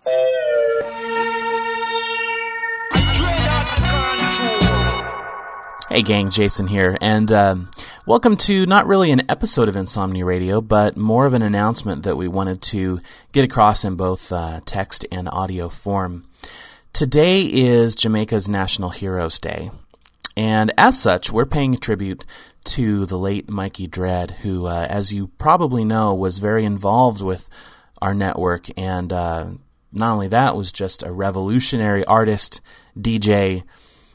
Hey gang, Jason here, and welcome to not really an episode of Insomnia Radio, but more of an announcement that we wanted to get across in both text and audio form. Today is Jamaica's National Heroes Day, and as such, we're paying tribute to the late Mikey Dread, who, as you probably know, was very involved with our network, and not only that, was just a revolutionary artist, DJ,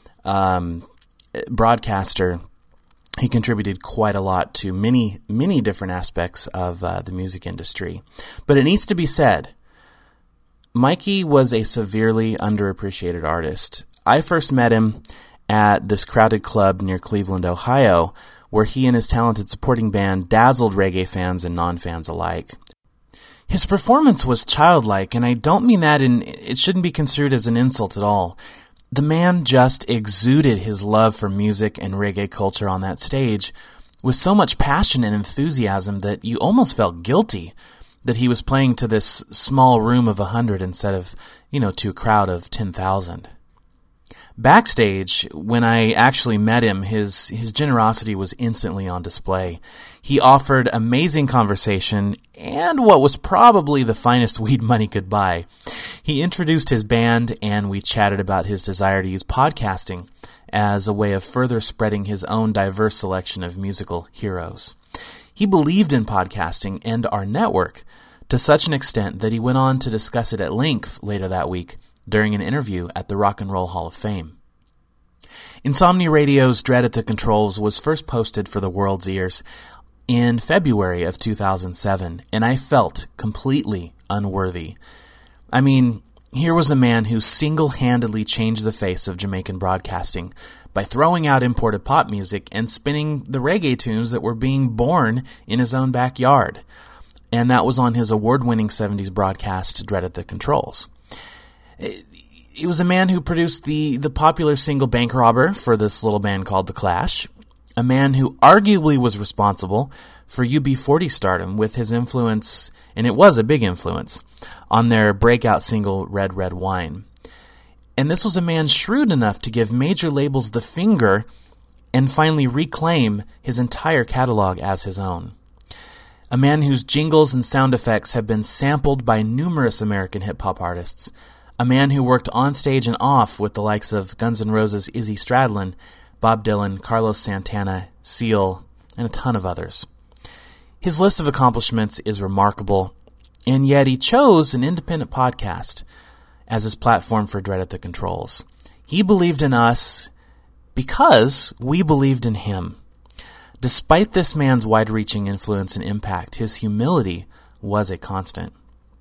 broadcaster. He contributed quite a lot to many different aspects of the music industry. But it needs to be said, Mikey was a severely underappreciated artist. I first met him at this crowded club near Cleveland, Ohio, where he and his talented supporting band dazzled reggae fans and non-fans alike. His performance was childlike, and I don't mean that it shouldn't be construed as an insult at all. The man just exuded his love for music and reggae culture on that stage with so much passion and enthusiasm that you almost felt guilty that he was playing to this small room of 100 instead of, to a crowd of 10,000. Backstage, when I actually met him, his generosity was instantly on display. He offered amazing conversation and what was probably the finest weed money could buy. He introduced his band, and we chatted about his desire to use podcasting as a way of further spreading his own diverse selection of musical heroes. He believed in podcasting and our network to such an extent that he went on to discuss it at length later that week during an interview at the Rock and Roll Hall of Fame. Insomnia Radio's Dread at the Controls was first posted for the world's ears in February of 2007, and I felt completely unworthy. I mean, here was a man who single-handedly changed the face of Jamaican broadcasting by throwing out imported pop music and spinning the reggae tunes that were being born in his own backyard. And that was on his award-winning 70s broadcast, Dread at the Controls. It was a man who produced the popular single Bank Robber for this little band called The Clash, a man who arguably was responsible for UB40 stardom with his influence, and it was a big influence, on their breakout single Red Red Wine. And this was a man shrewd enough to give major labels the finger and finally reclaim his entire catalog as his own. A man whose jingles and sound effects have been sampled by numerous American hip-hop artists. A man who worked on stage and off with the likes of Guns N' Roses' Izzy Stradlin, Bob Dylan, Carlos Santana, Seal, and a ton of others. His list of accomplishments is remarkable, and yet he chose an independent podcast as his platform for Dread at the Controls. He believed in us because we believed in him. Despite this man's wide-reaching influence and impact, his humility was a constant.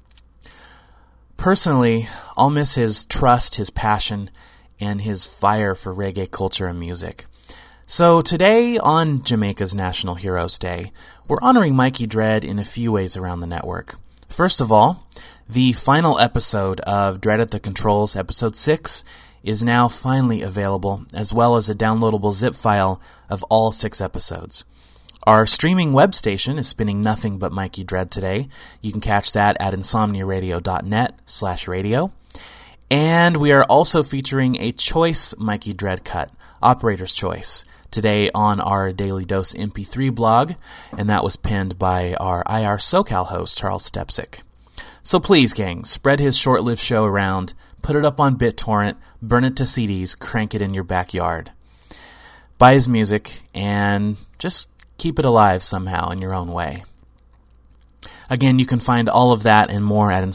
Personally, I'll miss his trust, his passion, and his fire for reggae culture and music. So today, on Jamaica's National Heroes Day, we're honoring Mikey Dread in a few ways around the network. First of all, the final episode of Dread at the Controls, Episode 6, is now finally available, as well as a downloadable zip file of all 6 episodes. Our streaming web station is spinning nothing but Mikey Dread today. You can catch that at insomniaradio.net/radio. And we are also featuring a choice Mikey Dread cut, Operator's Choice, today on our Daily Dose MP3 blog, and that was penned by our IR SoCal host, Charles Stepsick. So please, gang, spread his short-lived show around, put it up on BitTorrent, burn it to CDs, crank it in your backyard. Buy his music, and just keep it alive somehow in your own way. Again, you can find all of that and more at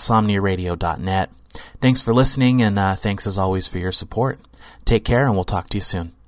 insomniaradio.net. Thanks for listening, and thanks as always for your support. Take care, and we'll talk to you soon.